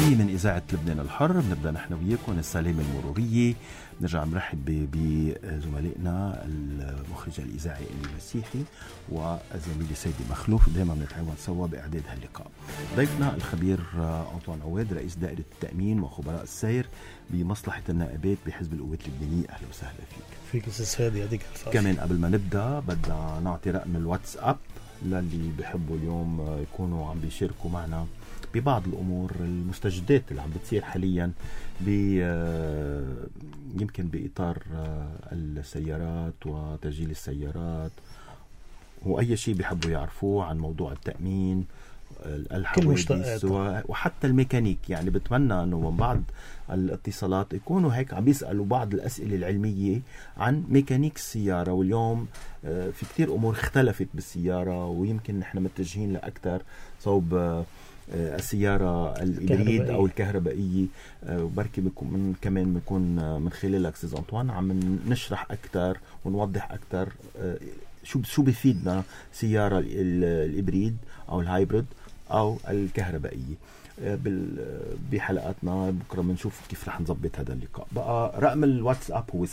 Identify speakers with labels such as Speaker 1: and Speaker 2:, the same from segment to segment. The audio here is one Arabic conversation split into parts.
Speaker 1: الصباحية من إذاعة لبنان الحر. بنبدأ نحن وياكم السلامة المرورية. نرجع نرحب بزملائنا المخرج الإذاعي إلي مسيحي وزميلي سيدي مخلوف. دائما بنتعاون سوا بإعداد هاللقاء. ضيفنا الخبير أنطوان عواد رئيس دائرة التأمين وخبراء السير بمصلحة النائبات بحزب القوات اللبنانية. أهلا وسهلا
Speaker 2: فيك أستاذ فادي. يعطيك العافية.
Speaker 1: كمان قبل ما نبدأ بدنا نعطي رقم الواتساب للي بيحبوا اليوم يكونوا عم بيشاركوا معنا ببعض الأمور المستجدات اللي عم بتصير حاليا يمكن بإطار السيارات وتسجيل السيارات وأي شيء بيحبوا يعرفوه عن موضوع التأمين الحوادث وحتى الميكانيك. يعني بتمنى أنه من بعض الاتصالات يكونوا هيك عم بيسألوا بعض الأسئلة العلمية عن ميكانيك السيارة. واليوم في كتير أمور اختلفت بالسيارة ويمكن نحن متجهين لأكثر صوب السيارة الإبريد أو الكهربائية. وبركي بكون كمان بنكون من خلالك أستاذ أنطوان عم نشرح أكثر ونوضح أكثر شو بيفيدنا سيارة الإبريد أو الهايبريد أو الكهربائية. بحلقاتنا بكرة بنشوف كيف رح نضبط هذا اللقاء. بقى رقم الواتساب هو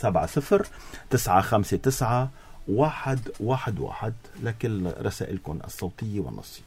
Speaker 1: 70-957-111 لكل رسائلكم الصوتية والنصية.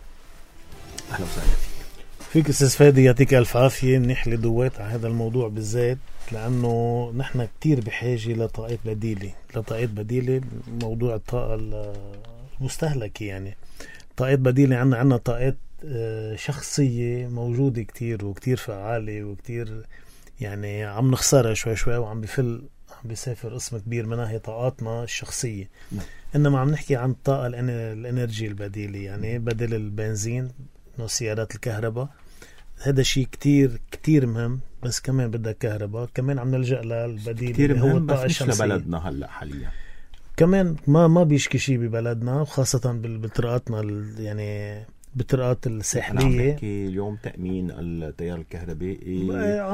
Speaker 1: أهلا وسهلا
Speaker 2: فيك أستاذ فادي. يعطيك ألف عافية. منيح لي دويت على هذا الموضوع بالذات لأنه نحن كتير بحاجة لطاقات بديلة. موضوع الطاقة المستهلكة يعني طاقات بديلة. عنا طاقات شخصية موجودة كتير وكتير فعالة وكتير يعني عم نخسرها شوي وعم بيسافر قسم كبير منها هي طاقاتنا الشخصية. إنما عم نحكي عن الطاقة الانرجي البديلة يعني بدل البنزين سيارات الكهرباء. هذا شيء كتير مهم بس كمان بدك كهرباء. كمان عم نلجأ للبديل
Speaker 1: كتير هو الطاقة الشمسية لبلدنا هلأ حاليا
Speaker 2: كمان ما بيشكي شيء ببلدنا وخاصة بالطرقاتنا يعني بالطرقات الساحلية.
Speaker 1: اليوم تأمين التيار الكهربائي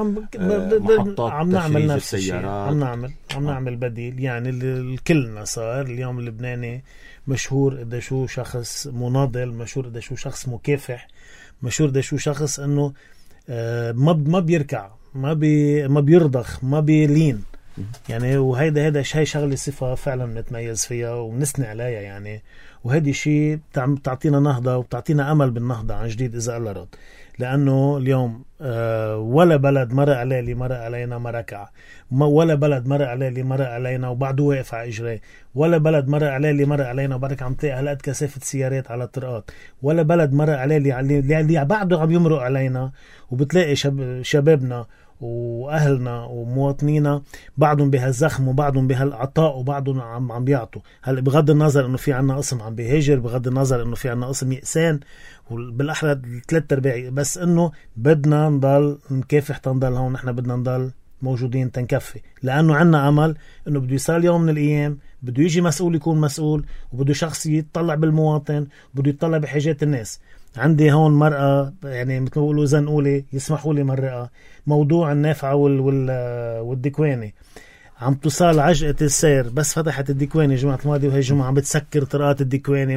Speaker 2: عم نعمل نفس الشيء. عم نعمل بديل يعني الكلنا صار اليوم اللبناني مشهور إذا شو شخص مناضل، مشهور إذا شو شخص مكافح، مشهور إذا شو شخص إنه ما بيركع ما بيرضخ ما بيلين يعني. وهيدا هاي شغلة صفة فعلا نتميز فيها ونسنع عليها يعني. وهذا شيء بتعطينا نهضة وبتعطينا أمل بالنهضة عن جديد إذا الله رد. لأنه اليوم ولا بلد مرق عليه مرق علينا ما ركع، ولا بلد مرق عليه مرق علينا وبعده واقف على إجريه، ولا بلد مرق عليه مرق علينا وبعدك عم تلاقي هلقد كثافة سيارات على الطرقات، ولا بلد مرق عليه اللي بعده عم يمرق علينا. وبتلاقي شبابنا وأهلنا ومواطنينا بعضهم بهالزخم وبعضهم بهالعطاء وبعضهم عم بيعطوا. هل بغض النظر انه في عنا قسم عم بيهاجر، بغض النظر انه في عنا قسم يأسان وبالأحرى 3/4، بس انه بدنا نضل نكافح تنضل هون. نحن بدنا نضل موجودين تنكفي لأنه عنا أمل انه بده يصير يوم من الأيام بده يجي مسؤول يكون مسؤول وبده شخص يتطلع بالمواطن وبده يتطلع بحاجات الناس. عندي هون مرأة يعني مثل ما بيقولوا زنقولي يسمحوا لي مرأة موضوع النافعة والدكواني. عم تصال عجقة السير بس فتحت الدكواني جمعة الماضي وهي جمعة عم بتسكر طرقات الدكواني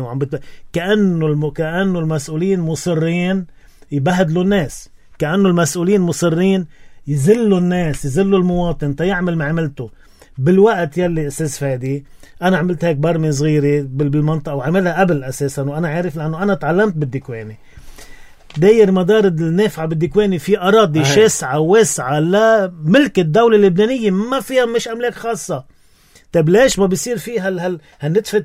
Speaker 2: كأنه المسؤولين مصرين يبهدلوا الناس، كأنه المسؤولين مصرين يذلوا الناس يذلوا المواطن تيعمل ما عملته. بالوقت يلي أستاذ فادي أنا عملت هيك برمي صغيرة بالمنطقة وعملها قبل أساسا وأنا عارف لأنه أنا تعلمت بالدكواني. داير مدار النافعة بالدكواني في أراضي شاسعة واسعة لا ملك الدولة اللبنانية ما فيها مش أملاك خاصة. طب ليش ما بيصير فيها هالنتفة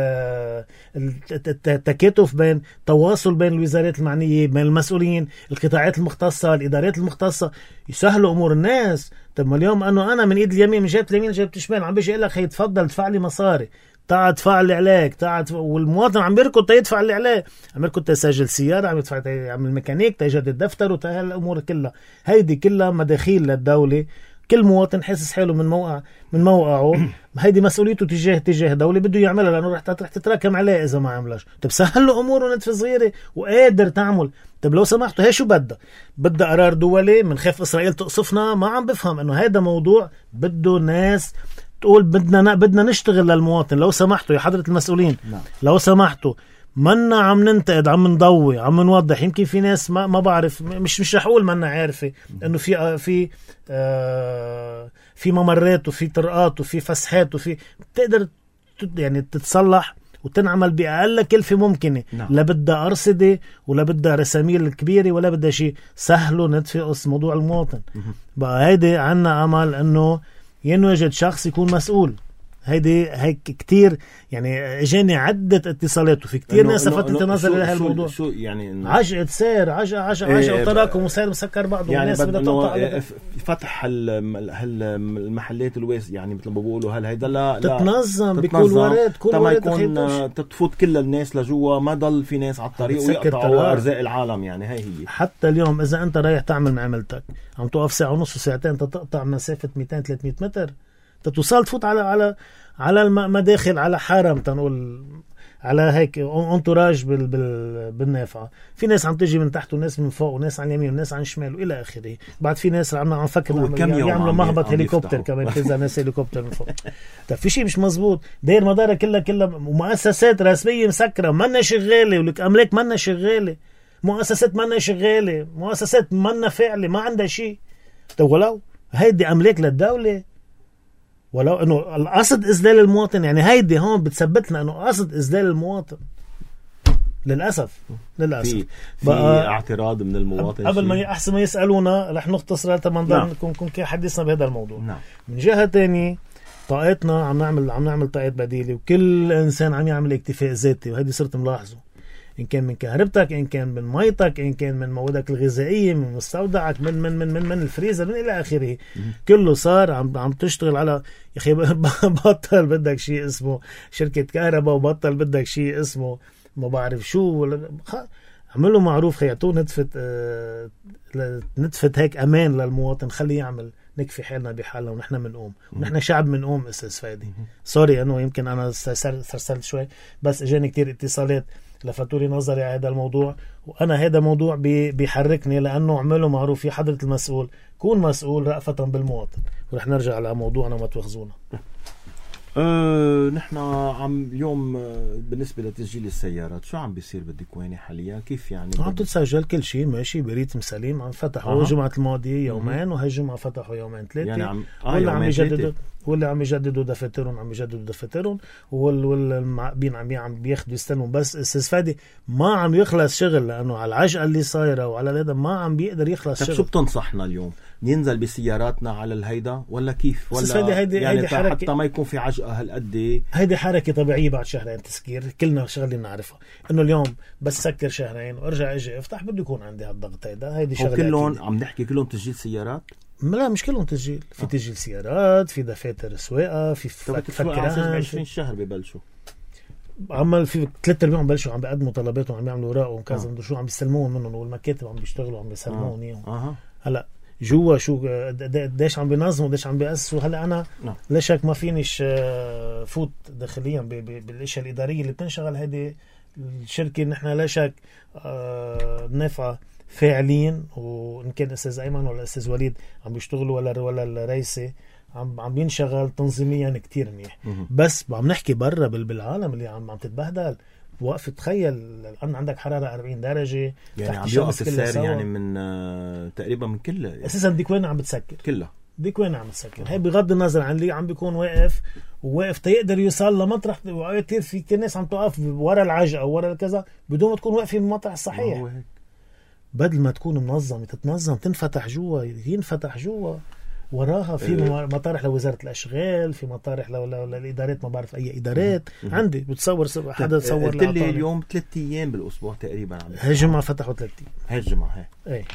Speaker 2: التكاتف بين تواصل بين الوزارات المعنية بين المسؤولين القطاعات المختصة الإدارات المختصة يسهلوا أمور الناس. طب ما اليوم أنا من إيد اليمين من جهة اليمين جهة الشمال عم بيجي لك هي تفضل ادفع لي مصاري تعال ادفع لي عليك والمواطن عم بيركض يدفع لي عليه، عم يركض تسجل سيارة، عم يدفع يعمل ميكانيك تيجدد الدفتر وهالأمور كلها. هيدي كلها مداخيل للدولة. كل مواطن حاسس حاله من موقعه هيدي مسؤوليته تجاه دولة بده يعملها لأنه رح تتراكم عليه إذا ما عملش. طب سهل له أموره نتفة صغيرة وقادر تعمل. طب لو سمحتوا هي شو بدها قرار دولي من خاف إسرائيل تقصفنا. ما عم بفهم إنه هيدا موضوع بده ناس تقول بدنا نشتغل للمواطن. لو سمحتوا يا حضرة المسؤولين لو سمحتوا منا عم ننتقد، عم نضوي، عم نوضح. يمكن في ناس ما بعرف، مش رح اقول منا عارفة انه في ممرات وفي طرقات وفي فسحات وفي بتقدر يعني تتصلح وتنعمل بأقل كلفة ممكنة. لا بدها أرصدة ولا بدها رساميل كبيرة ولا بدها شيء. سهلوا ندفقس موضوع المواطن. بقى هيدي عنا أمل أنه ينوجد شخص يكون مسؤول. هيك كتير يعني اجاني عدة اتصالات وفي كتير ناس لفتت النظر الى هالموضوع.
Speaker 1: شو يعني
Speaker 2: عجقة سير عجقة وتراكم وسير مسكر بعض
Speaker 1: يعني
Speaker 2: والناس بدها تقطع
Speaker 1: فتح المحلات الواسع يعني مثل ما بقولوا هل هيدا لا
Speaker 2: تتنظم بكل ورد كل ورد
Speaker 1: يكون تفوت كل الناس لجوا ما ضل في ناس على الطريق ويقطعوا ارزاق العالم. يعني هي
Speaker 2: حتى اليوم اذا انت رايح تعمل معاملتك عم توقف ساعة ونص وساعتين تقطع مسافة 200-300 متر توصل تفوت على المداخل على حرم تنقول على هيك انتراج بالنافعة. في ناس عم تيجي من تحت وناس من فوق وناس عن اليمين وناس عن الشمال والى اخره. بعد في ناس عم نفكر يعملوا مهبط هليكوبتر كمان تنزل ناس هليكوبتر من فوق. طيب في شيء مش مزبوط. داير مدارة كلها مؤسسات رسمية مسكرة منا شغالة ولك املاك منا شغالة. مؤسسات منا شغالة. مؤسسات منا فعلة ما عندها شيء. طيب ولو هيدي املاك للدولة ولو انه القصد اذلال المواطن. يعني هيدي هون بتثبت لنا انه قصد اذلال المواطن. للاسف
Speaker 1: في اعتراض من المواطن
Speaker 2: قبل ما احسن ما يسالونا رح نختصر حتى ما نضل نكون حديثنا بهذا الموضوع. من جهه تانية طاقتنا عم نعمل طاقات بديله وكل انسان عم يعمل اكتفاء ذاتي وهيدي صرت ملاحظه. إن كان من كهربتك إن كان من ميتك إن كان من موادك الغذائية من مستودعك من الفريزر من إلى آخره. كله صار عم تشتغل على يا أخي بطل بدك شيء اسمه شركة كهرباء وبطل بدك شيء اسمه ما بعرف شو عملوا معروف خياتوه نتفة هيك أمان للمواطن خليه يعمل نكفي حالنا بحالنا ونحن منقوم ونحن شعب منقوم. أستاذ فادي سوري أنه يمكن أنا سرسلت شوي بس إجاني كتير اتصالات لفتوري نظري على هذا الموضوع وأنا هذا موضوع بيحركني لأنه عمله معروف في حضرة المسؤول كون مسؤول رأفة بالمواطن. ورح نرجع على موضوعنا وما تواخذونا.
Speaker 1: نحن عم اليوم بالنسبة لتسجيل السيارات شو عم بيصير بالدكواني حاليا كيف يعني
Speaker 2: عم تتسجل كل شيء ماشي بريتم سليم. عم فتحوا الجمعة الماضية يومين وهي الجمعة فتحوا يومين 3
Speaker 1: يعني
Speaker 2: واللي عم يجددوا دفاترهم والمعقبين عم بياخدوا يستنوا. بس استاذ فادي ما عم يخلص شغل لانه على العجقة اللي صايرة وعلى هذا ما عم بيقدر يخلص شغل.
Speaker 1: شو بتنصحنا اليوم ننزل بسياراتنا على الهيدا ولا كيف ولا
Speaker 2: هيدي
Speaker 1: حتى ما يكون في عجقة هالقد؟
Speaker 2: هيدي حركة طبيعية بعد شهرين تسكير كلنا شغلين نعرفها انه اليوم بس سكر شهرين وارجع اجي افتح بده يكون عندي هالضغط. هيدي شغله
Speaker 1: كلهم عم نحكي كلهم تسجيل سيارات.
Speaker 2: لا مش كلهم تسجيل. في تسجيل سيارات في دفاتر سواقة في
Speaker 1: فكرة 20 شهر ببلشوا
Speaker 2: عمل في 3 أرباع بلشوا عم بيقدموا طلباتهم عم يعملوا اوراق وكذا شو عم بيستلموهم منهم والمكاتب عم بيشتغلوا عم بيسلموهم اياهم. هلا جوا شو قديش عم بينظموا قديش عم بيأسسوا. هلا انا لا شك ما فينيش فوت داخليا بالاشياء الاداريه اللي بتنشغل هذه الشركه. نحن لا شك نافعه فاعلين وان كان استاذ ايمن ولا استاذ وليد عم بيشتغلوا ولا الرئيسه عم ينشغل تنظيميا كتير منيح. بس عم نحكي برا بالعالم اللي عم تتبهدل. وقف تخيل الآن عندك حرارة 40 درجة
Speaker 1: يعني عم يوقف السير يعني من تقريبا من كلها يعني.
Speaker 2: أساسا ديكوين عم بتسكر
Speaker 1: كلها
Speaker 2: ديكوين عم بتسكر. هي بغض النظر عن اللي عم بيكون واقف تيقدر يوصل لمطرح. وكتير في كتير ناس عم توقف ورا العجقة أو ورا الكذا بدون ما تكون واقفة من المطرح الصحيح. بدل ما تكون منظمة تتنظم تنفتح جوا ينفتح جوا وراها. في مطارح لوزارة الأشغال في مطارح للإدارات ما بعرف أي إدارات عندي بتصور حدا تصور
Speaker 1: قلت لي اليوم 3 أيام بالأسبوع تقريبا
Speaker 2: هاي الجمعة فتحوا 3 أيام
Speaker 1: هاي الجمعة هاي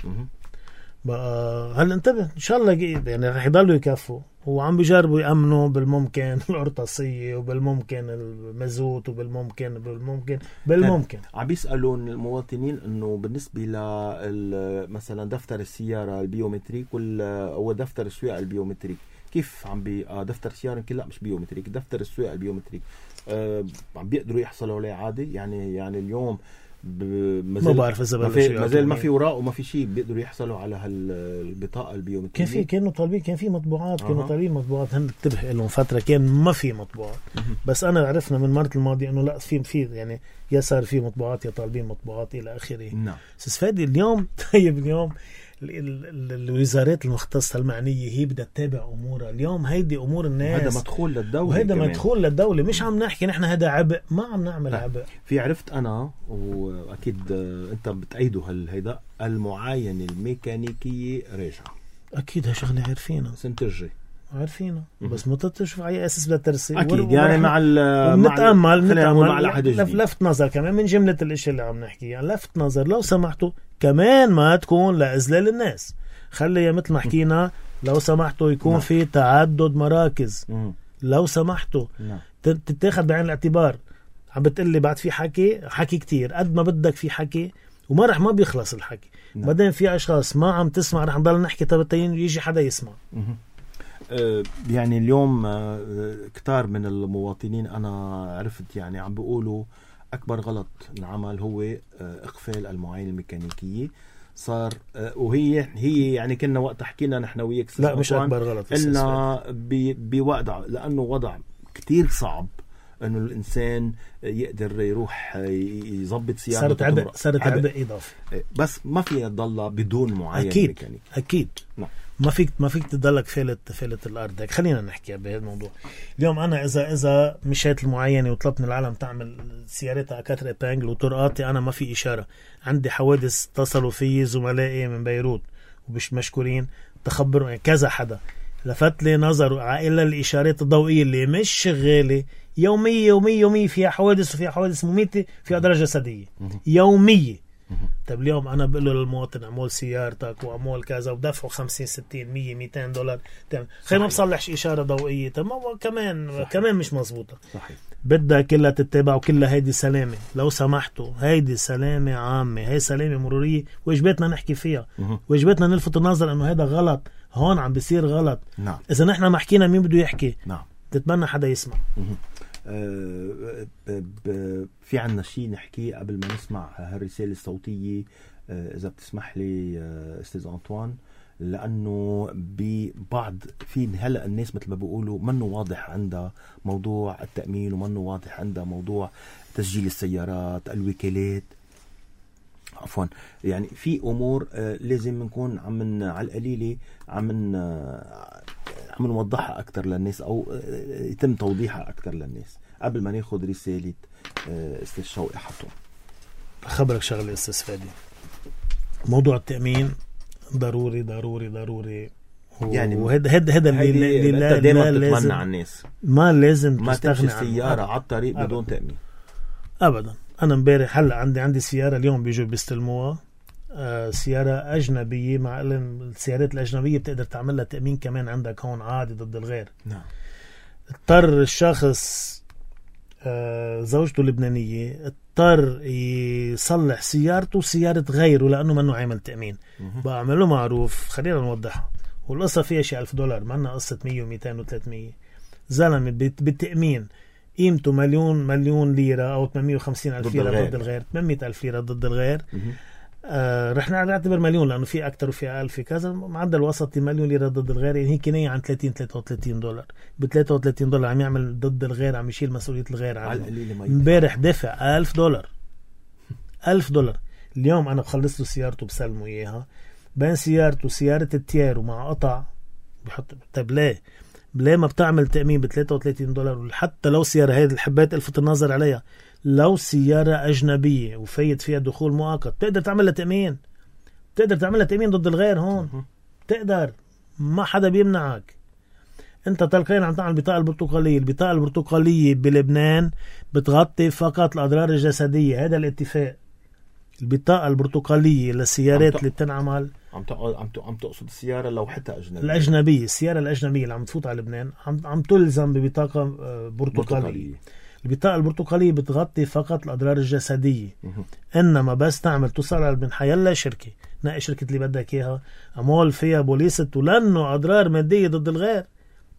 Speaker 2: بقى هل انتبه إن شاء الله يعني رح يضلوا يكفوا وعم بيجربوا يأمنوا بالممكن القرطاسية وبالممكن المازوت وبالممكن
Speaker 1: عم بيسألون المواطنين انه بالنسبة مثلا دفتر السيارة البيومتريك او دفتر السواقة البيومتريك كيف عم دفتر السيارة يمكن لا مش بيومتريك دفتر السواقة البيومتريك عم بيقدروا يحصلوا عليه عادي يعني اليوم
Speaker 2: ما بعرف اذا
Speaker 1: ما زال ما في اوراق وما في شيء بيقدروا يحصلوا على هالبطاقه البيومتريه.
Speaker 2: كانوا طالبين، كان في مطبوعات، كانوا طالبين مطبوعات. هن انتبه لهم فتره كان ما في مطبوعات، بس انا عرفنا من المره الماضيه انه لا في يعني يا صار في مطبوعات يا طالبين مطبوعات الى اخره.
Speaker 1: نعم.
Speaker 2: بس فادي اليوم طيب اليوم الوزارات المختصة المعنية هي بدها تتابع أمورها. اليوم هيدي أمور الناس،
Speaker 1: هذا مدخول للدولة،
Speaker 2: وهذا مدخول للدولة. مش عم نحكي نحن هذا عبء، ما عم نعمل عبء.
Speaker 1: في عرفت أنا وأكيد أنت بتأيده هيدا المعاينة الميكانيكية راجعة.
Speaker 2: أكيد هالشغلة عارفينها
Speaker 1: سنة الجاي عارفينها،
Speaker 2: بس ما تشوف على أساس بدها ترسي.
Speaker 1: أكيد يعني مع
Speaker 2: لفت نظر كمان من جملة الاشياء اللي عم نحكي. يعني لفت نظر لو سمحتوا كمان ما تكون لإذلال الناس. خلي مثل ما حكينا لو سمحتوا يكون في تعدد مراكز. لو سمحتوا تتاخد بعين الاعتبار. عم بتقلي بعد في حكي كتير قد ما بدك في حكي وما ما بيخلص الحكي. بعدين في أشخاص ما عم تسمع، رح نضل نحكي تبتين يجي حدا يسمع.
Speaker 1: يعني اليوم كتار من المواطنين أنا عرفت يعني عم بيقولوا أكبر غلط انعمل هو إغفال المعاينة الميكانيكية. صار وهي يعني كنا وقت حكينا نحن وياك
Speaker 2: لا مش أكبر غلط
Speaker 1: إلنا بوضع، لأنه وضع كتير صعب إنه الإنسان يقدر يروح يضبط سيارة.
Speaker 2: صارت عبء إضافي.
Speaker 1: بس ما فيها تضل بدون معاينة ميكانيكية.
Speaker 2: أكيد
Speaker 1: نعم.
Speaker 2: ما فيك تضلك فالت الارض. خلينا نحكي بهذا الموضوع اليوم. انا اذا مشيت المعينه وطلبت من العالم تعمل سيارتها كاتر بانجل وطرقاتي انا ما في اشاره. عندي حوادث اتصلوا في زملائي من بيروت ومش مشكورين تخبروا كذا حدا لفت لي نظر عائله الاشارات الضوئيه اللي مش شغاله يوميه فيها حوادث وفيها حوادث مميته فيها درجه جسديه يوميه. طب اليوم أنا بقول له للمواطن عمول سيارتك وعمول كذا ودفعوا 50 60 100 200 دولار. خلي ما بصلحش إشارة ضوئية. طب ما كمان مش مزبوطة.
Speaker 1: صحيح.
Speaker 2: بدها كلها تتبع وكلها هيدي سلامة. لو سمحتوا هيدي سلامة عامة، هي سلامة مرورية واجباتنا نحكي فيها. واجباتنا نلفت النظر إنه هذا غلط، هون عم بيصير غلط.
Speaker 1: نعم.
Speaker 2: إذا نحن ما حكينا مين بده يحكي؟
Speaker 1: نعم.
Speaker 2: تتمنى حدا يسمع.
Speaker 1: في عنا شيء نحكي قبل ما نسمع هالرسالة الصوتية إذا بتسمح لي أستاذ أنطوان، لأنه ببعض في هلأ الناس مثل ما بيقولوا منه واضح عندها موضوع التأمين ومنه واضح عندها موضوع تسجيل السيارات الوكالات عفوا. يعني في أمور لازم نكون على القليلة عم نوضحها أكتر للناس أو يتم توضيحها أكتر للناس قبل ما ناخد رسالة أستاذ شوقي حطوم.
Speaker 2: خبرك شغلة أستاذ فادي، موضوع التأمين ضروري ضروري ضروري. يعني وهذا اللي
Speaker 1: انت دائما بتتمنى على الناس
Speaker 2: ما لازم
Speaker 1: ما تمشي السيارة على الطريق بدون تأمين
Speaker 2: أبدا. أنا امبارح هلا عندي سيارة اليوم بيجوا بيستلموها سيارة أجنبية. مع السيارات الأجنبية بتقدر تعمل لها تأمين كمان عندك هون عادي ضد الغير.
Speaker 1: نعم.
Speaker 2: اضطر الشخص زوجته لبنانية اضطر يصلح سيارته وسيارة غيره لأنه منه عامل تأمين. بعمله معروف. خلينا نوضحها. والقصة فيها شيء $1000 معنا قصة 100 و200 و300. زلمة بالتأمين قيمته مليون ليرة أو 850,000 ليرة ضد الغير 800,000 ليرة ضد الغير. رح نعتبر مليون لأنه في أكتر وفي أقل في كذا. معدل وسطي مليون ليرة ضد الغير. يعني هي كناية عن 30-33 دولار. $33 عم يعمل ضد الغير، عم يشيل مسؤولية الغير عنه. امبارح دفع $1000. $1000. اليوم أنا بخلص له سيارته بسلمه إياها بين سيارته وسيارة التيار ومع قطع بحط. طيب ليه ما بتعمل تأمين $33؟ وحتى لو سيارة هيدا الحبات الفت النظر عليها، لو سيارة أجنبية وفايت فيها دخول مؤقت تقدر تعمل لها تأمين. تقدر تعمل لها تأمين ضد الغير هون. تقدر، ما حدا بيمنعك. انت تلقين عم تعمل البطاقة البرتقالية. البطاقة البرتقالية بلبنان بتغطي فقط الأضرار الجسدية. هذا الاتفاق. البطاقة البرتقالية للسيارات اللي بتنعمل
Speaker 1: عم تقصد السيارة لو حتى أجنبية.
Speaker 2: الأجنبية، السيارة الأجنبية اللي عم تفوت على لبنان عم تلزم ببطاقة برتقالية. البطاقة البرتقالية بتغطي فقط الأضرار الجسدية. إنما بس تعمل توصل على من حيلا شركة، نقي شركة اللي بدك إياها، أموال فيها بوليست ولأنه أضرار مادية ضد الغير،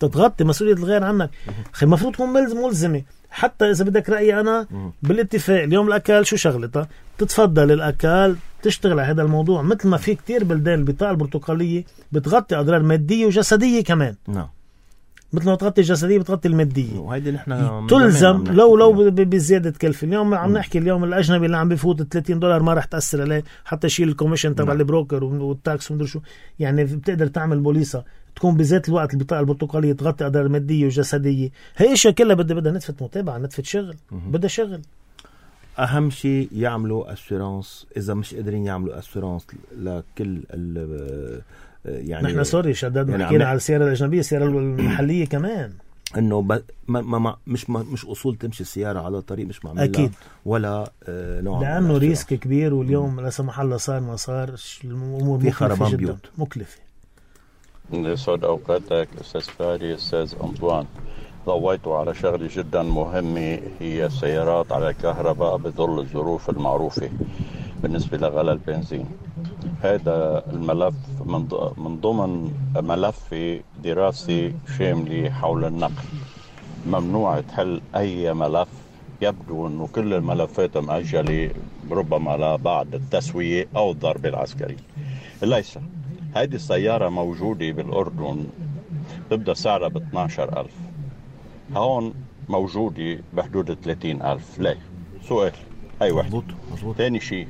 Speaker 2: تتغطي مسؤولية الغير عنك. أخي المفروض تكون ملزمة. حتى إذا بدك رأيي أنا بالاتفاق اليوم الأكل شو شغلتها، تتفضل الأكل تشتغل على هذا الموضوع، مثل ما في كتير بلدان البطاقة البرتقالية بتغطي أضرار مادية وجسدية كمان.
Speaker 1: نعم.
Speaker 2: مثل ما تغطي الجسدية بتغطي المادية.
Speaker 1: وهيدي نحن
Speaker 2: تلزم لو بزيادة كلفة. اليوم عم نحكي اليوم الأجنبي اللي عم بفوت $30 ما رح تأثر عليه، حتى يشيل الكوميشن تبع البروكر والتاكس ومدري شو. يعني بتقدر تعمل بوليصة تكون بذات الوقت البطاقة البرتقالية تغطي أضرار مادية وجسدية. هي أشياء كلها بدها نتفة متابعة، نتفة شغل، بدها شغل.
Speaker 1: أهم شيء يعملوا أسورانس. إذا مش قادرين يعملوا أسورانس لكل يعني
Speaker 2: نحن سوري شداد يعني حكينا على السيارة الأجنبية، السيارة المحلية كمان،
Speaker 1: إنه مش أصول تمشي السيارة على طريق مش معمولة
Speaker 2: أكيد
Speaker 1: ولا نوع،
Speaker 2: لأنه ريسك كبير. واليوم لا سمح الله صار ما صار الأمور
Speaker 1: في خربان بيوت
Speaker 2: مكلفة.
Speaker 3: يسعد أوقاتك أستاذ فادي. أستاذ أنطوان، ضويتوا على شغلة جدا مهمة، هي السيارات على الكهرباء بظل الظروف المعروفة بالنسبة لغلاء البنزين. هذا الملف من ضمن ملف دراسي شاملة حول النقل. ممنوع تحل أي ملف. يبدو أنه كل الملفات مؤجلة ربما لبعد التسوية أو الضرب العسكري. ليس هذه السيارة موجودة بالأردن تبدأ سعرها ب12,000، هون موجودة بحدود 30,000. ليه؟ سؤال أي واحد.
Speaker 1: مظبوط.
Speaker 3: ثاني شيء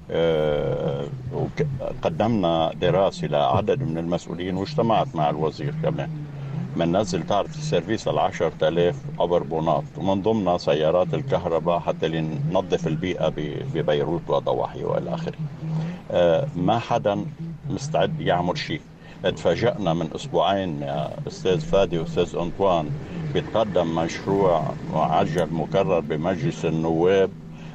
Speaker 3: قدمنا دراسة لعدد من المسؤولين واجتمعت مع الوزير كمان. مننزل تعرف السيرفيس 10,000 أبربونات، ومن ضمنها سيارات الكهرباء حتى لننظف البيئة ببيروت وضواحي وإلى آخره. ما حدا مستعد يعمل شيء. اتفاجأنا من أسبوعين يا أستاذ فادي وأستاذ أنطوان بيتقدم مشروع معجل مكرر بمجلس النواب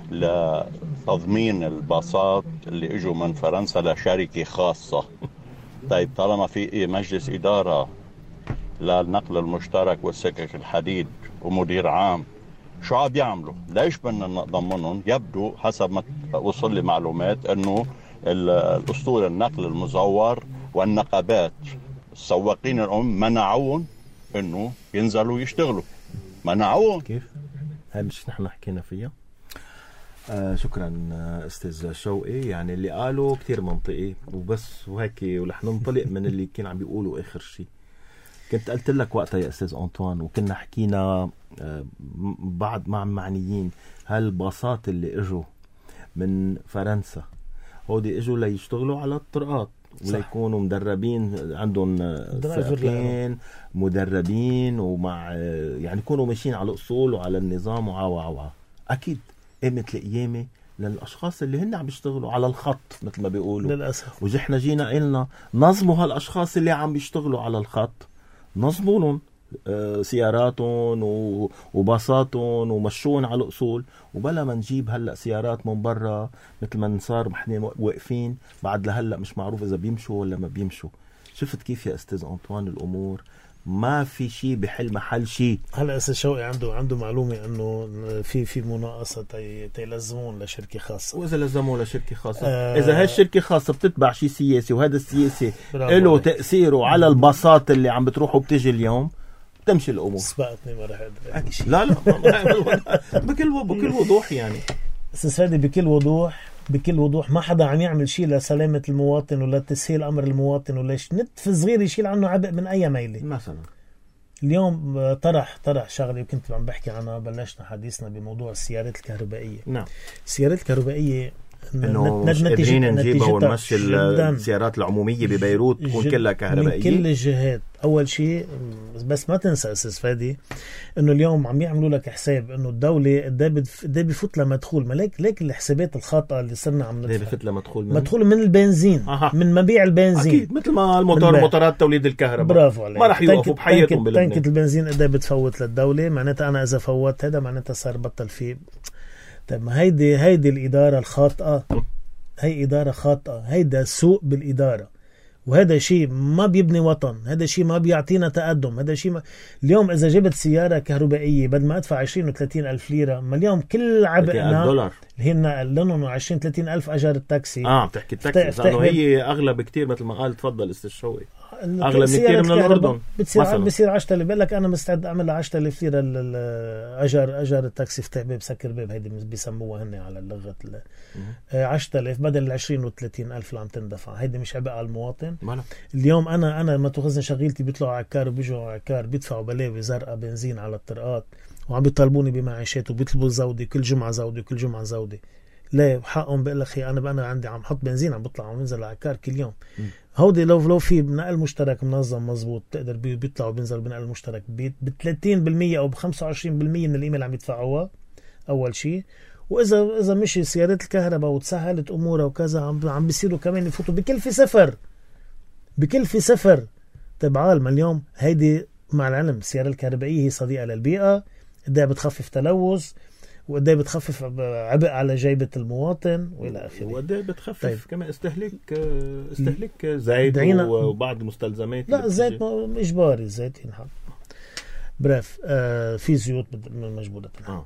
Speaker 3: لتضمين الباصات اللي اجوا من فرنسا لشركة خاصة. طيب طالما في مجلس إدارة للنقل المشترك والسكك الحديد ومدير عام، شو عم يعملوا؟ ليش بدنا نضمنهم؟ يبدو حسب ما وصل لي معلومات انه الاسطول النقل المزور والنقابات السواقين الأم منعون انه ينزلوا يشتغلوا، منعون.
Speaker 1: كيف؟ هاي مش نحن حكينا فيها. شكرا استاذ شوقي. يعني اللي قالوا كتير منطقي وبس وهيك، ورح ننطلق من اللي كان عم بيقولوا اخر شيء. كنت قلت لك وقتها يا استاذ أنطوان، وكنا حكينا بعد مع معنيين، هالباصات اللي اجوا من فرنسا هودي اجوا ليشتغلوا على الطرقات وليكونوا مدربين، عندهم سائقين مدربين ومع يعني يكونوا ماشيين على الأصول وعلى النظام وعا أكيد قيمة القيامة للأشخاص اللي هن عم بيشتغلوا على الخط مثل ما بيقولوا
Speaker 2: للأسف.
Speaker 1: وجحنا جينا قلنا نظموا هالأشخاص اللي عم بيشتغلوا على الخط، نظموا لهم سياراتهم وباصاتهم ومشون على الأصول، وبلا ما نجيب هلأ سيارات من برا مثل ما صار احنا واقفين بعد لهلأ مش معروف إذا بيمشوا ولا ما بيمشوا. شفت كيف يا أستاذ أنطوان الأمور ما في شيء بحل محل شيء.
Speaker 2: هلا أستاذ شوقي عنده معلومة إنه في مناقصة تيلزمون لشركة خاصة،
Speaker 1: وإذا لزموا لشركة خاصة إذا هالشركة خاصة بتتبع شيء سياسي وهذا السياسي له تأثيره على الباصات اللي عم بتروح وبتجي اليوم تمشي الأمور.
Speaker 2: سبقتني ما رح أدري.
Speaker 1: لا بكل وضوح يعني
Speaker 2: أستاذ فادي، بكل وضوح ما حدا عم يعمل شيء لسلامة المواطن ولا تسهيل أمر المواطن ولا نتف صغير يشيل عنه عبء من أي ميلة.
Speaker 1: مثلا
Speaker 2: اليوم طرح شغلة وكنت عم بحكي عنها، بلشنا حديثنا بموضوع السيارات الكهربائية.
Speaker 1: نعم.
Speaker 2: السيارات الكهربائية
Speaker 1: انه مش قادرين نجيبها ونمشي السيارات العمومية ببيروت تكون كلها كهربائية
Speaker 2: من كل الجهات. اول شيء بس ما تنسى استاذ فادي انه اليوم عم يعملوا لك حساب انه الدولة قد بفوت لمدخول ليك الحسابات الخاطئة اللي صرنا عم ندفع.
Speaker 1: بفوت
Speaker 2: مدخول من البنزين. من مبيع البنزين.
Speaker 1: اكيد مثل ما موتورات توليد الكهرباء.
Speaker 2: برافو عليك.
Speaker 1: ما راح يوقفوا بحياتهم بلبنان.
Speaker 2: تنكة البنزين قد بتفوت للدولة، معناتها انا اذا فوت هذا معناتها صار بطل فيه. طيب ما هيدي الإدارة الخاطئة، هي إدارة خاطئة، هيدا سوء بالإدارة، وهذا شيء ما بيبني وطن، هذا شيء ما بيعطينا تقدم، هذا شيء اليوم إذا جبت سيارة كهربائية بدل ما أدفع 20 و30 ألف ليرة، ما اليوم كل عبئنا
Speaker 1: $100
Speaker 2: هنا لأنه 20-30 ألف أجر التاكسي.
Speaker 1: بتحكي التاكسي لأنه هي أغلى بكتير مثل ما قال تفضل استاذ شوقي. اغلى كثير من الاردن.
Speaker 2: بتصير 10,000. بقول لك انا مستعد اعمل 10,000 ليره اجار التاكسي فتح باب سكر باب، هيدي بيسموها هن على اللغه 10,000 بدل 20 و30 ألف اللي عم تندفع. هيدي مش عبء على المواطن. اليوم انا ما تاخذني شغيلتي بيطلعوا عكار وبيجوا عكار بيدفعوا بلاوي زرقاء بنزين على الطرقات وعم بيطالبوني بمعيشات وبيطلبوا زودي كل جمعه زودي كل جمعه زودي. ليه حقهم؟ بقول لك انا عندي عم حط بنزين عم بطلع عم بنزل عكار كل يوم. هودي لو في نقل مشترك منظم مزبوط بتقدر بيطلعوا بينزلوا بنقل مشترك ب 30% او ب 25% من القيمه اللي عم يدفعوها اول شيء. واذا مشي سيارات الكهرباء وتسهلت امورها وكذا عم بيصيروا كمان يفوتوا بكلفه صفر. طيب عالم اليوم هيدي مع العلم السياره الكهربائيه هي صديقه للبيئه، قدها بتخفف تلوث وقديه بتخفف عبء على جيبة المواطن والى اخره،
Speaker 1: وقديه بتخفف طيب. كمان استهلاك زيت وبعض المستلزمات.
Speaker 2: لا الزيت اجباري، الزيت ينحط براف. في زيوت مجبوره تنحط.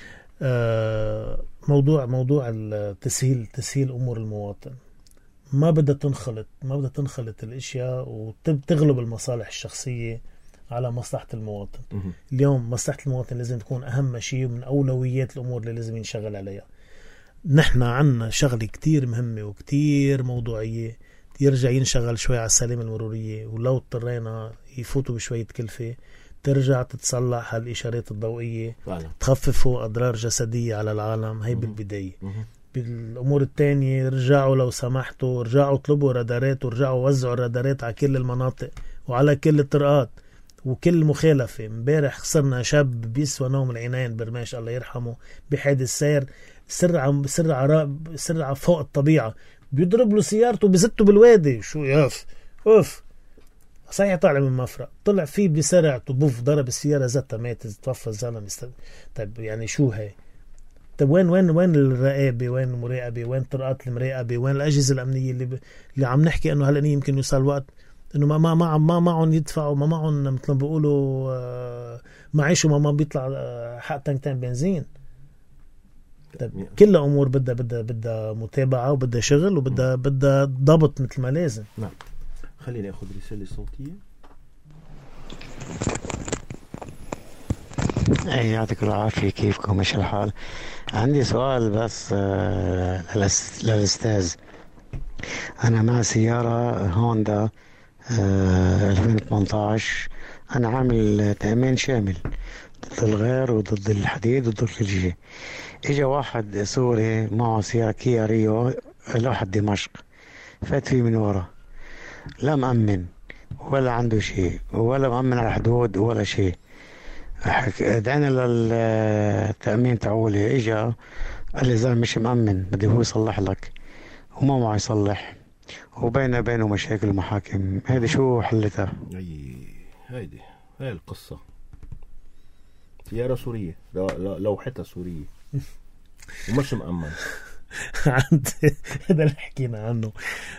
Speaker 2: موضوع تسهيل امور المواطن ما بدها تنخلط الاشياء وتغلب المصالح الشخصيه على مصلحة المواطن. اليوم مصلحة المواطن لازم تكون أهم شيء ومن أولويات الأمور اللي لازم ينشغل عليها. نحن عنا شغلة كتير مهمة وكتير موضوعية يرجع ينشغل شوي على السلامة المرورية، ولو اضطرينا يفوتوا بشوية كلفة ترجع تتصلح هالإشارات الضوئية تخففوا أضرار جسدية على العالم. هي بالبداية. بالأمور التانية رجعوا لو سمحتوا رجعوا طلبوا رادارات ورجعوا وزعوا الرادارات على كل المناطق وعلى كل الطرقات وكل مخالفة. امبارح خسرنا شاب بيسوى نوم العينين برماش الله يرحمه بحادث سير، سرعة فوق الطبيعة، بيضرب له سيارته بزته بالوادي. شو ياف اوف صحيح طالع من مفرق طلع فيه بسرعته بوف ضرب السيارة ذاتها مات توفى الزلمة. طيب يعني شو هاي؟ طيب وين الرقابة؟ وين المراقبة؟ وين طرقات المراقبة؟ وين الأجهزة الأمنية اللي عم نحكي انه هلأ يمكن يوصل وقت انه ما معهم يدفعوا، ما معهم مثل ما بيقولوا معيشوا ما بيطلع حق تنكتين بنزين. طيب كل امور بدها متابعه وبدها شغل وبدها ضبط مثل ما لازم.
Speaker 1: نعم. خليني اخذ رساله صوتيه.
Speaker 4: يعطيك العافيه، كيفكم؟ مش الحال؟ عندي سؤال بس للاستاذ. انا مع سياره هوندا 2018. أنا عامل تأمين شامل ضد الغير وضد الحديد وضد كل شيء. إجا واحد سوري معه سيارة كيا ريو لوحد دمشق، فات فيه من ورا، لا مأمن ولا عنده شيء ولا مأمن على الحدود ولا شيء. دعنا للتأمين تعولي، إجا قال لي زلمة مش مأمن بدي هو يصلح لك وما معه يصلح وبينه مشاكل ومحاكم. هذه شو حلتها؟
Speaker 1: هاي القصة. سيارة سورية لوحتها سورية ومش مأمن.
Speaker 2: عندي هذا اللي حكينا عنه.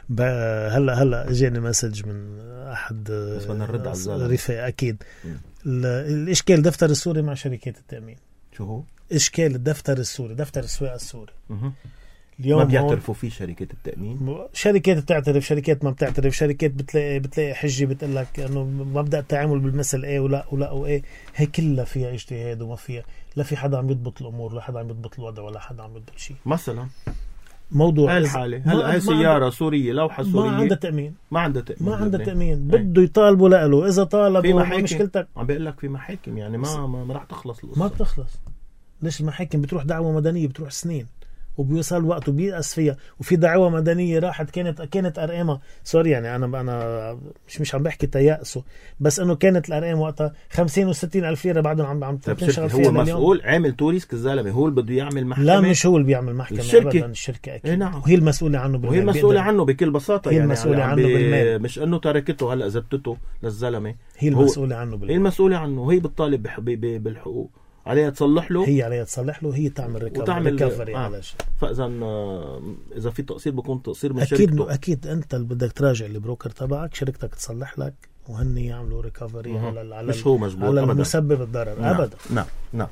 Speaker 2: هلا اجاني مسج من احد رفاق اكيد. الاشكال دفتر السوري مع شركات التأمين.
Speaker 1: شو هو
Speaker 2: اشكال الدفتر السوري؟ دفتر السواقة السوري
Speaker 1: اليوم ما بيعترفوا فيه شركات التأمين.
Speaker 2: شركات بتعترف، شركات ما بتعترف، شركات بتلاقي حجة بتقول لك انه مبدأ التعامل بالمثل ايه ولا وايه. هي كلها فيها اجتهاد وما فيها لا في حدا عم يضبط الامور، لا حدا عم يضبط الوضع، ولا حدا عم يضبط شيء.
Speaker 1: مثلا
Speaker 2: موضوع
Speaker 1: الحالة هلا هي سيارة سورية لوحة سورية
Speaker 2: ما عندها تأمين،
Speaker 1: ما عندها تأمين
Speaker 2: بده يطالبوا له. إذا طالبوا ما مشكلتك.
Speaker 1: عم بيقول لك في محاكم يعني ما راح تخلص القصة.
Speaker 2: ما بتخلص. ليش المحاكم بتروح دعوة مدنية بتروح سنين وبيوصل وقت وبيأس فيها. وفي دعوة مدنية راحت كانت أرقامها سوري يعني أنا مش عم بحكي تيأسوا، بس إنه كانت الأرقام وقتها 50 و60 ألف ليرة بعدهم عم تنشغل فيها.
Speaker 1: هو مسؤول عامل توريسك الزلمة، هو اللي بده يعمل محكمة.
Speaker 2: لا مش هو اللي بيعمل محكمة، الشركة أكيد.
Speaker 1: نعم.
Speaker 2: وهي المسؤولة عنه بالمال.
Speaker 1: وهي المسؤولة عنه بكل بساطة.
Speaker 2: هي المسؤولة عنه بالمال،
Speaker 1: مش إنه تركته هلا زبطته للزلمة.
Speaker 2: هي المسؤولة عنه بالمال.
Speaker 1: هي المسؤولة عنه وهي بتطالب بالحقوق. عليها تصلح له،
Speaker 2: هي تعمل ريكفري على شيء.
Speaker 1: فاذا اذا في تقصير بكون تقصير من شركته.
Speaker 2: اكيد انت اللي بدك تراجع البروكر تبعك، شركتك تصلح لك وهن يعملوا ريكفري على
Speaker 1: مش هو مجبور
Speaker 2: على المسبب الضرر. ابدا.
Speaker 1: نعم.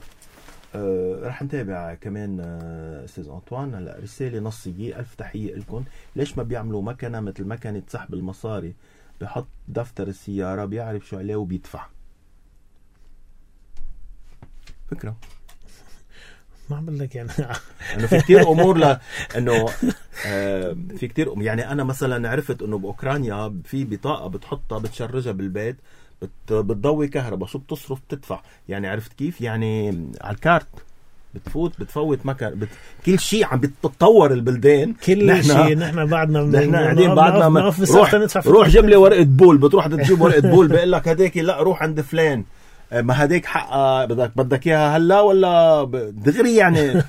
Speaker 1: رح نتابع كمان استاذ أنطوان. هلا رساله نصيه: الف تحيه لكم. ليش ما بيعملوا مكنه مثل مكنه سحب المصاري بحط دفتر السيارة بيعرف شو عليه وبيدفع. فكرة
Speaker 2: ما عم لك يعني
Speaker 1: انه في كتير امور انه في كتير يعني انا مثلا عرفت انه باوكرانيا في بطاقة بتحطها بتشرجها بالبيت بتضوي كهرباء، شو بتصرف بتدفع. يعني عرفت كيف؟ يعني على الكارت بتفوت مكان كل شيء عم بتتطور البلدان.
Speaker 2: كل شيء نحن بعدنا
Speaker 1: قاعدين بعدنا روح جيب لي ورقة بول. بتروح تجيب ورقة بول بيقول لك هديك لا روح عند فلان، ما هديك حق بدك اياها هلا ولا دغري. يعني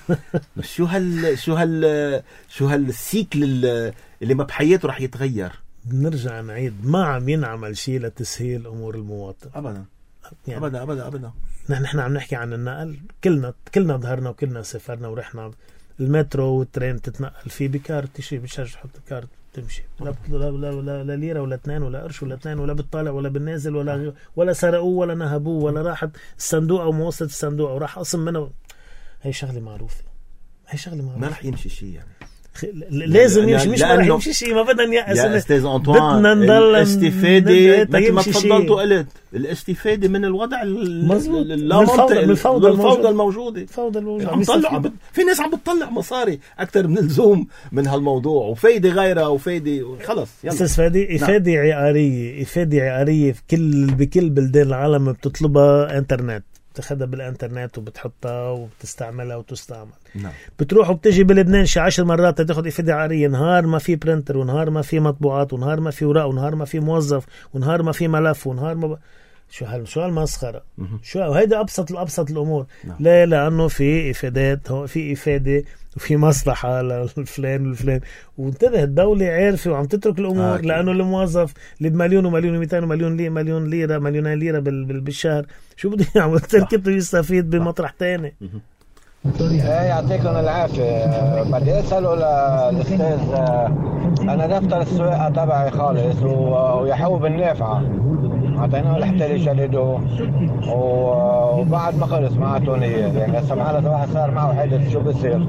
Speaker 1: شو هالسيكل اللي ما بحياته رح يتغير.
Speaker 2: بنرجع نعيد ما عم ينعمل شيء لتسهيل امور المواطن
Speaker 1: ابدا
Speaker 2: يعني
Speaker 1: ابدا ابدا ابدا.
Speaker 2: نحن عم نحكي عن النقل، كلنا ظهرنا وكلنا سافرنا ورحنا. المترو والترين تتنقل فيه بكارت، شيء بتشارج تحط كارت تمشي، لا ليرة ولا 2 ولا قرش ولا 2 ولا بتطالع ولا بالنازل ولا سرقوه ولا نهبوه ولا راحت الصندوق او موصلة الصندوق او راح قسم منه. هي شغلة معروفة، ما رح
Speaker 1: يمشي شيء يعني.
Speaker 2: لازم يمشي، مش ما رح يمشي شيء. ما بدنا نيأس
Speaker 1: يا استاذ انطوان. الاستفادة مثل ما تفضلت وقلت، الاستفادة من الوضع الفوضى الموجودة. في ناس عم بتطلع مصاري اكثر من اللزوم من هالموضوع، وفايدة غيرها وفايدة خلص.
Speaker 2: استاذ فادي، إفادة عقارية بكل بلدان العالم بتطلبها انترنت، بتاخدها بالانترنت وبتحطها وبتستعملها وتستعمل.
Speaker 1: نعم.
Speaker 2: بتروح وبتجي بلبنان شي 10 مرات تاخد إفادة عقارية. نهار ما في برينتر، ونهار ما في مطبوعات، ونهار ما في ورق، ونهار ما في موظف، ونهار ما في ملف، ونهار ما شو هالمسخرة. وهيدا أبسط الأمور.
Speaker 1: نعم.
Speaker 2: لأنه في إفادات، في إفادة وفي مصلحة للفلان والفلان. وانتبه الدولة عارفة وعم تترك الأمور لأنه الموظف اللي بمليون ومليون ومئتين ومليون ليرة مليونين ليرة بالشهر شو بده يعمل؟ تركته يستفيد بمطرح تاني.
Speaker 5: يعطيكم العافية. بدي أسأله للأستاذ، أنا دفتر السواقة تبعي خالص ويحوب النافعة عطيناه لحتى يجدده، وبعد ما خلص معتوني يعني هسه معنا واحد صار معه حادث. شو بصير؟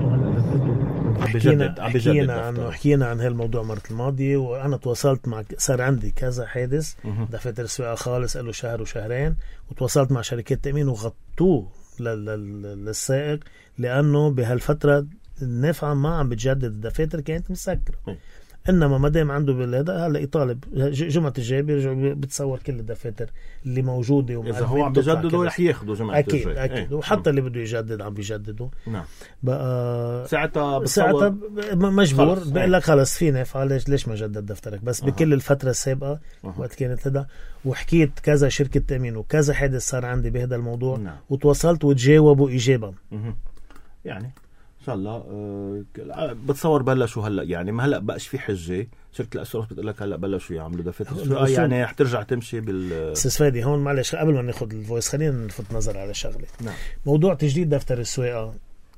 Speaker 2: حكينا عن هالموضوع مرة الماضية، وأنا تواصلت مع صار عندي كذا حادث دفتر السواقة خالص له شهر وشهرين، وتواصلت مع شركات تأمين وغطوه للسائق، لأنه بهالفترة النافعة ما عم بتجدد الدفاتر، كانت مسكرة. إنما ما دام عنده بالهذا هلا يطالب جمعة الجاي بيرجع بتصور كل الدفاتر اللي موجودة.
Speaker 1: إذا هو عم بيجددوا رح ياخدوا جمعة
Speaker 2: أكيد أكيد. وحتى اللي بده يجدد عم بيجددوا.
Speaker 1: نعم.
Speaker 2: بقى
Speaker 1: ساعتها
Speaker 2: مجبور بقول لك خلص في نافعة، ليش ما جدد دفترك؟ بس بكل الفترة السابقة وقت كانت هذا، وحكيت كذا شركة تأمين وكذا حادث صار عندي بهذا الموضوع.
Speaker 1: نعم.
Speaker 2: وتواصلت وتجاوبوا إجابة.
Speaker 1: يعني إن شاء الله. بتصور بلشوا هلا، يعني ما هلا بقاش في حجة. شركة الأسواق بتقول لك هلا بلشوا يعملوا دفاتر يعني حترجع تمشي استاذ
Speaker 2: فادي. هون معلش قبل ما ناخذ الفويس خلينا نلفت نظر على شغله.
Speaker 1: نعم.
Speaker 2: موضوع تجديد دفتر السواقه،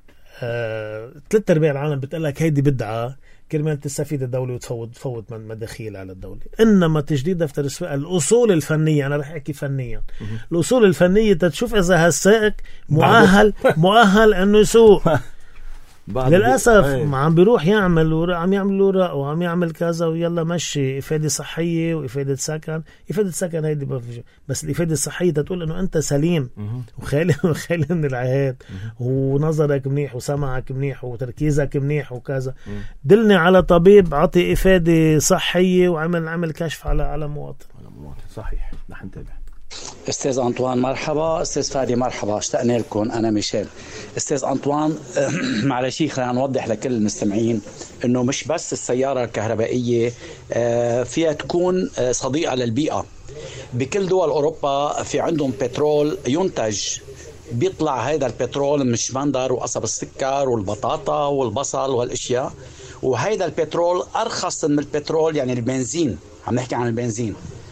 Speaker 2: 3/4 العالم بتقول لك هيدي بدعه كرمال تستفيد الدوله وتفوت مداخيل على الدوله. انما تجديد دفتر السواقه الاصول الفنيه، انا رح احكي فنيا، الاصول الفنيه تشوف اذا هالسائق مؤهل انه يسوق. للأسف ما عم بيروح عم يعمل ورق وعم يعمل كذا ويلا مشي. إفادة صحية وإفادة سكن. إفادة سكن هيدي بس الإفادة الصحية تقول إنه أنت سليم وخالي من العهات ونظرك منيح وسمعك منيح وتركيزك منيح وكذا. دلني على طبيب عطي إفادة صحية وعمل كشف على مواطن.
Speaker 1: صحيح. نحن نتابع.
Speaker 6: استاذ أنطوان مرحبا، استاذ فادي مرحبا، اشتقنا لكم. انا ميشيل. استاذ أنطوان، معلش خلينا نوضح لكل المستمعين انه مش بس السياره الكهربائيه فيها تكون صديقه للبيئه. بكل دول اوروبا في عندهم بترول ينتج، بيطلع هذا البترول من الشمندر وقصب السكر والبطاطا والبصل والاشياء، وهذا البترول ارخص من البترول، يعني البنزين، عم نحكي عن البنزين.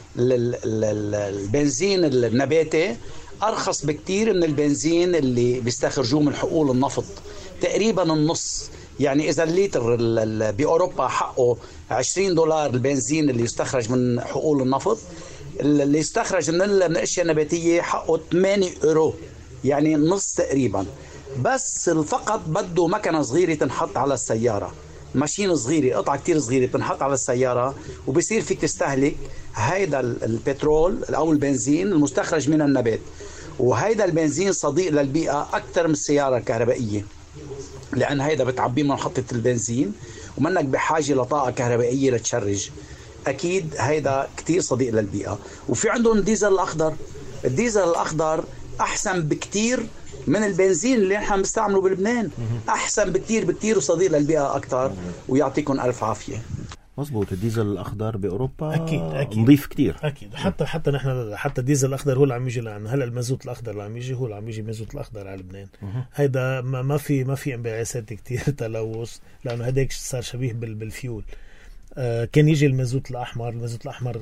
Speaker 6: البنزين النباتي أرخص بكتير من البنزين اللي بيستخرجوه من حقول النفط، تقريبا النص. يعني إذا الليتر بأوروبا حقه $20 البنزين اللي يستخرج من حقول النفط، اللي يستخرج من الأشياء النباتية حقه €8، يعني نص تقريبا. بس فقط بده مكنة صغيرة تنحط على السيارة. ماشين صغيرة، قطعة كتير صغيرة بتنحط على السيارة وبصير فيك تستهلك هيدا البترول أو البنزين المستخرج من النبات. وهيدا البنزين صديق للبيئة أكثر من السيارة الكهربائية، لأن هيدا بتعبيه من محطة البنزين ومنك بحاجة لطاقة كهربائية لتشرج. أكيد هيدا كتير صديق للبيئة. وفي عندهم الديزل الأخضر. الديزل الأخضر أحسن بكتير من البنزين اللي نحن بنستعمله بلبنان، أحسن بكتير وصديق للبيئة أكتر. ويعطيكم ألف عافية.
Speaker 1: مظبوط. الديزل الأخضر بأوروبا
Speaker 2: أكيد
Speaker 1: نظيف كتير.
Speaker 2: أكيد. حتى نحن حتى الديزل الأخضر هو اللي عم يجي لعنا. هلا المازوت الأخضر اللي عم يجي هو اللي عم يجي المازوت الأخضر على لبنان. هيدا ما في انبعاثات كتير تلوث، لأنه هداك صار شبيه بالفيول. كان يجي المازوت الأحمر. المازوت الأحمر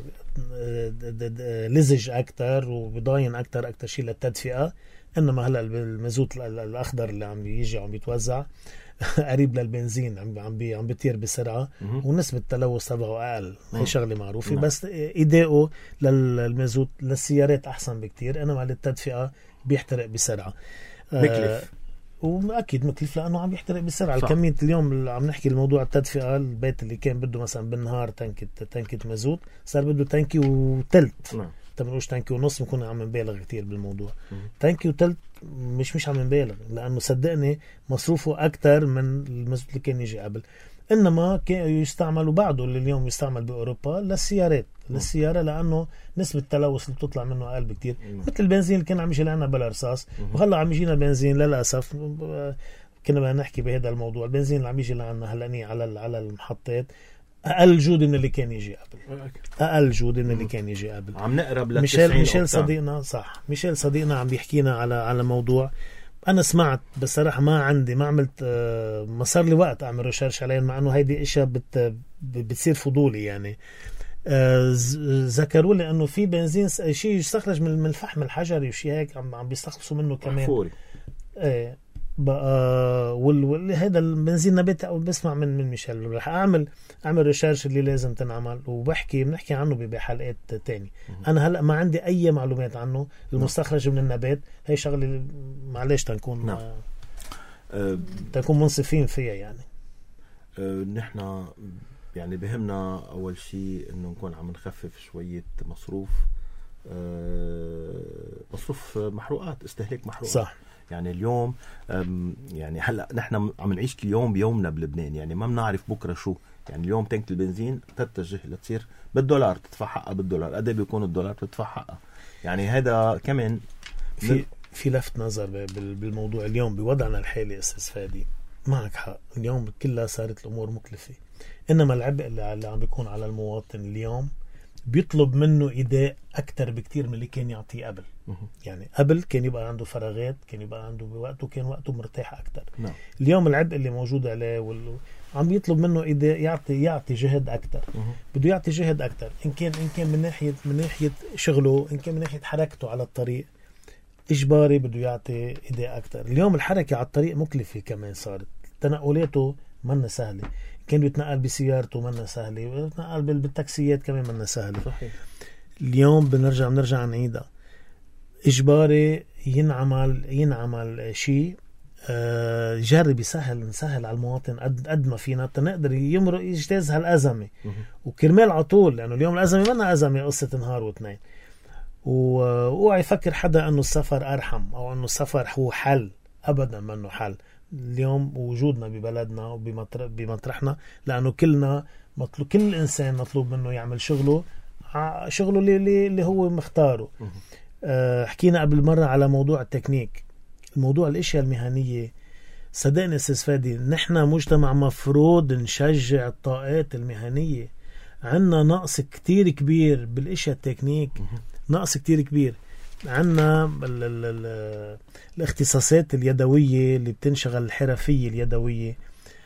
Speaker 2: لزج أكتر وبضاين أكتر شيء للتدفئة. إنما هلا المازوت الأخضر اللي عم يجي عم يتوزع قريب للبنزين، عم بيطير بسرعة ونسبة التلوث تبعه أقل. هي شغلة معروفة. بس إيداؤه للمازوت للسيارات أحسن بكتير، إنما للتدفئة بيحترق بسرعة.
Speaker 1: مكلف.
Speaker 2: واكيد مكلف لانه عم يحترق بسرعه. الكميه اليوم عم نحكي الموضوع التدفئه، البيت اللي كان بده مثلا بالنهار تانكة مازوت صار بده تانكي وثلث. تبنوش تانكي ونص، بنكون عم نبالغ كتير بالموضوع. تانكي وثلث مش عم نبالغ، لانه صدقني مصروفه اكتر من المازوت اللي كان يجي قبل. انما كان يستعمل وبعده اللي اليوم يستعمل باوروبا للسياره، لانه نسبه التلوث اللي بتطلع منه اقل بكتير. مثل البنزين اللي كان عم يجي لنا بلا رصاص، وهلا عم يجينا بنزين للاسف. كنا بدنا نحكي بهذا الموضوع. البنزين اللي عم يجي لنا هلا على المحطات اقل جوده من اللي كان يجي قبل.
Speaker 1: عم نقرب ل
Speaker 2: ميشيل صديقنا صح. ميشيل صديقنا عم بيحكينا على موضوع أنا سمعت، بس صراحة ما عملت، ما صار لي وقت أعمل ريسيرش عليه، مع أنه هيدي إشياء بتصير فضولي يعني. ذكروا لي أنه في بنزين شيء يستخرج من الفحم الحجري وشيء هيك عم بيستخلصوا منه كمان. بقى هذا البنزين نباتي أو بسمع من ميشيل. رح أعمل ريسيرش اللي لازم تنعمل، بنحكي عنه بحلقات تاني. أنا هلأ ما عندي أي معلومات عنه. المستخرج من النبات هي شغلة معلش تنكون منصفين فيها يعني.
Speaker 1: نحن يعني بهمنا أول شيء إنه نكون عم نخفف شوية مصروف محروقات، استهلاك محروقات.
Speaker 2: صح.
Speaker 1: يعني اليوم يعني هلا نحن عم نعيش اليوم بيومنا بلبنان، يعني ما بنعرف بكره شو. يعني اليوم تانك البنزين تتجه لتصير بالدولار، تدفع حقها بالدولار. قد ايه بيكون الدولار تدفع حقها. يعني هذا كمان
Speaker 2: في لفت نظر بالموضوع اليوم بوضعنا الحالي. استاذ فادي معك حق، اليوم كلها صارت الامور مكلفه. انما العبء اللي عم بيكون على المواطن اليوم بيطلب منه إيداء أكتر بكتير من اللي كان يعطيه قبل. يعني قبل كان يبقى عنده فراغات، كان يبقى عنده وقته، كان وقته مرتاح أكتر. اليوم العبء اللي موجود عليه عم يطلب منه إيداء، يعطي جهد أكتر. بده يعطي جهد أكتر، إن كان من ناحية شغله، إن كان من ناحية حركته على الطريق إجباري بده يعطي إيداء أكتر. اليوم الحركة على الطريق مكلفة كمان، صارت تنقلاته منا سهلة. كان يتنقل بسيارته منا سهلة، يتنقل بالتاكسيات كمان منا سهلة. صحيح. اليوم بنرجع نعيدها. إجباري ينعمل شيء جرب نسهل على المواطن قد ما فينا تنقدر يجتاز هالأزمة. وكرمال عطول، لأنه اليوم الأزمة منا أزمة قصة نهار واثنين. وأوعى يفكر حدا أنه السفر أرحم أو أنه السفر هو حل. أبدا منه حل. اليوم وجودنا ببلدنا وبمطرحنا، لأنه كل إنسان مطلوب منه يعمل شغله اللي هو مختاره. حكينا قبل مرة على موضوع التكنيك، الموضوع الاشياء المهنية. صدقني استاذ فادي، نحن مجتمع مفروض نشجع الطاقات المهنية. عنا نقص كتير كبير بالاشياء التكنيك، نقص كتير كبير. عنا الاختصاصات اليدوية اللي بتنشغل، الحرفية اليدوية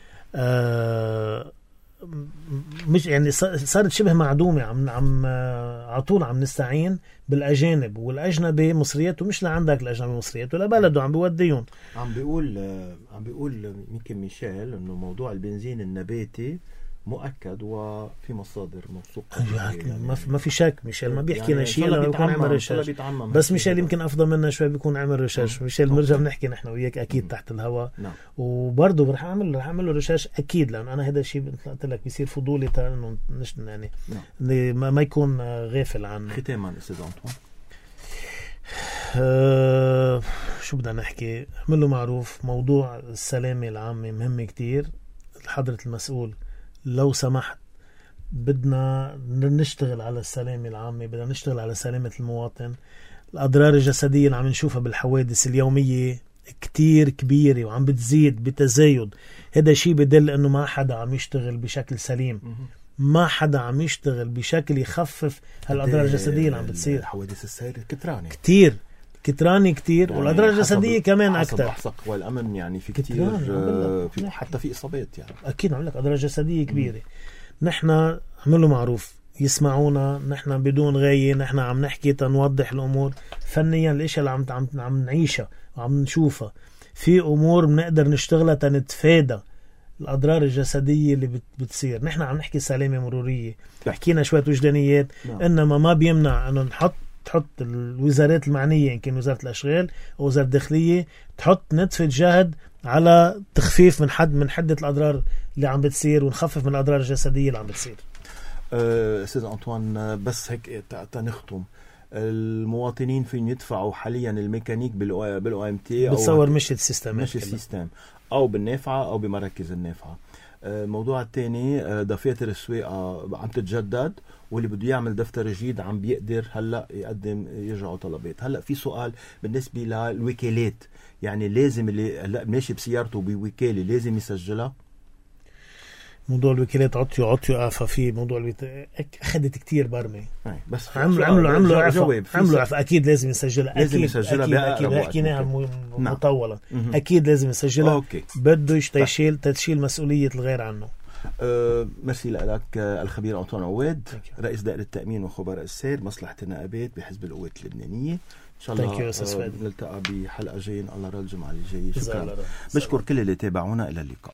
Speaker 2: مش يعني صارت شبه معدومة. عم عطول عم نستعين بالأجانب، والأجنبي مصرياته مش لعندك، الأجنبي مصرياته لبلده عم بيوديهم.
Speaker 1: عم بيقول يمكن ميشيل إنه موضوع البنزين النباتي مؤكد وفي مصادر موثوقة.
Speaker 2: يعني ما في شك ميشيل ما بيحكي لنا شيء لما بيكون عمل ريشيرش، بس ميشيل يمكن أفضل منا شوي بيكون عمل ريشيرش. ميشيل بنرجع بنحكي نحن وياك أكيد تحت الهواء، وبرضه رح أعمل ريشيرش أكيد، لأن أنا هذا الشيء قلت لك بيصير فضولي إنه يعني ما يكون غافل عنه.
Speaker 1: ختاما أستاذ أنطوان،
Speaker 2: شو بدنا نحكي؟ عمله معروف موضوع السلامة العامة مهم كتير. حضرة المسؤول لو سمحت بدنا نشتغل على السلامة العامة، بدنا نشتغل على سلامة المواطن. الأضرار الجسدية اللي عم نشوفها بالحوادث اليومية كتير كبيرة وعم بتزيد بتزايد. هذا شيء بدل انه ما حدا عم يشتغل بشكل سليم، ما حدا عم يشتغل بشكل يخفف هالأضرار الجسدية اللي عم بتصير.
Speaker 1: حوادث السير كترانة
Speaker 2: كتير يعني، والأضرار الجسدية كمان أكتر.
Speaker 1: حسب والأمن يعني في كتير في حتى في إصابات يعني.
Speaker 2: أكيد عم لك أضرار جسدية كبيرة. نحن عمله معروف يسمعونا، نحن بدون غاية، نحن عم نحكي تنوضح الأمور فنيا. الاشياء اللي عم نعيشها وعم نشوفها، في أمور بنقدر نشتغلها تنتفادى الأضرار الجسدية اللي بتصير. نحن عم نحكي سلامة مرورية، حكينا شوية وجدانيات، إنما ما بيمنع أنه تحط الوزارات المعنية، يمكن وزارة الأشغال أو وزارة الداخلية، تحط نتفة جهد على تخفيف من حدة الأضرار اللي عم بتصير، ونخفف من الأضرار الجسدية اللي عم بتصير.
Speaker 1: أستاذ أنطوان، بس هيك تنختم، المواطنين فين يدفعوا حاليا الميكانيك بالأو ام تي،
Speaker 2: بتصور مش السيستم
Speaker 1: أو بالنافعة أو بمراكز النافعة. الموضوع الثاني، دفاتر السواقة عم تتجدد، واللي بده يعمل دفتر جديد عم بيقدر هلأ يرجعوا طلبات. هلأ في سؤال بالنسبة للوكالات، يعني لازم اللي هلأ ماشي بسيارته بوكالة لازم يسجلها؟
Speaker 2: موضوع الوكالات عطيوا عفا فيه. موضوع أخذت كتير برمي،
Speaker 1: بس
Speaker 2: عملوا عفا أكيد لازم يسجلها.
Speaker 1: لازم يسجلها
Speaker 2: أكيد حكيناها مطولة. أكيد لازم يسجلها. بده تشيل مسؤولية الغير عنه.
Speaker 1: مرسي لك الخبير أنطوان عواد، رئيس دائرة التأمين وخبراء السير مصلحة النقابات بحزب القوات اللبنانية. إن شاء الله نلتقى بحلقة جاية. الله رجع الجمعة الجاية. شكرا. بشكر كل اللي تابعونا. إلى اللقاء.